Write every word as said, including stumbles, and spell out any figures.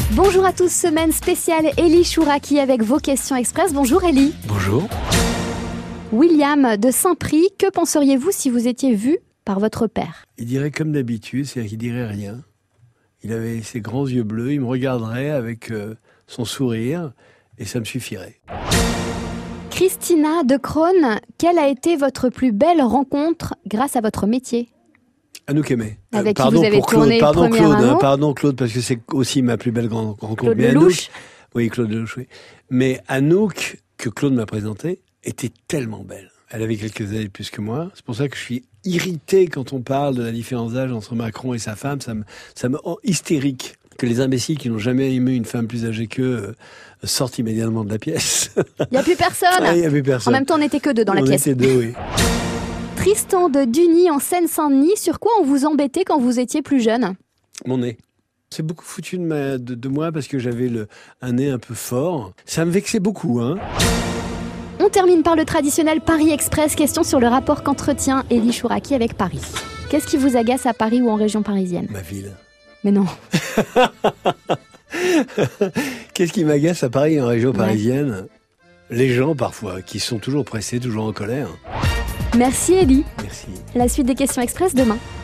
Bonjour à tous, semaine spéciale Élie Chouraki avec vos questions express. Bonjour Élie. Bonjour. William de Saint-Prix, que penseriez-vous si vous étiez vu par votre père ? Il dirait comme d'habitude, c'est-à-dire qu'il dirait rien. Il avait ses grands yeux bleus, il me regarderait avec euh, son sourire et ça me suffirait. Christina de Crosne, quelle a été votre plus belle rencontre grâce à votre métier ? Anouk Aimée. Avec euh, qui vous avez pour tourné Claude, pardon Premier Claude, Amour. hein, pardon Claude, parce que c'est aussi ma plus belle grande rencontre. Claude Mais Lelouch. Anouk, oui, Claude Lelouch, oui. Mais Anouk, que Claude m'a présentée, était tellement belle. Elle avait quelques années de plus que moi. C'est pour ça que je suis irrité quand on parle de la différence d'âge entre Macron et sa femme. Ça me, ça me rend hystérique que les imbéciles qui n'ont jamais aimé une femme plus âgée qu'eux euh, sortent immédiatement de la pièce. Il n'y a plus personne. Ah, il n'y avait personne. En même temps, on n'était que deux dans la on pièce. était deux, oui. Tristan de Duny en Seine-Saint-Denis, sur quoi on vous embêtait quand vous étiez plus jeune ? Mon nez. C'est beaucoup foutu de, ma, de, de moi parce que j'avais le, un nez un peu fort. Ça me vexait beaucoup, hein. On termine par le traditionnel Paris Express. Question sur le rapport qu'entretient Élie Chouraki avec Paris. Qu'est-ce qui vous agace à Paris ou en région parisienne ? Ma ville. Mais non. Qu'est-ce qui m'agace à Paris et en région Ouais. parisienne ? Les gens, parfois, qui sont toujours pressés, toujours en colère. Merci Élie. Merci. La suite des questions express demain.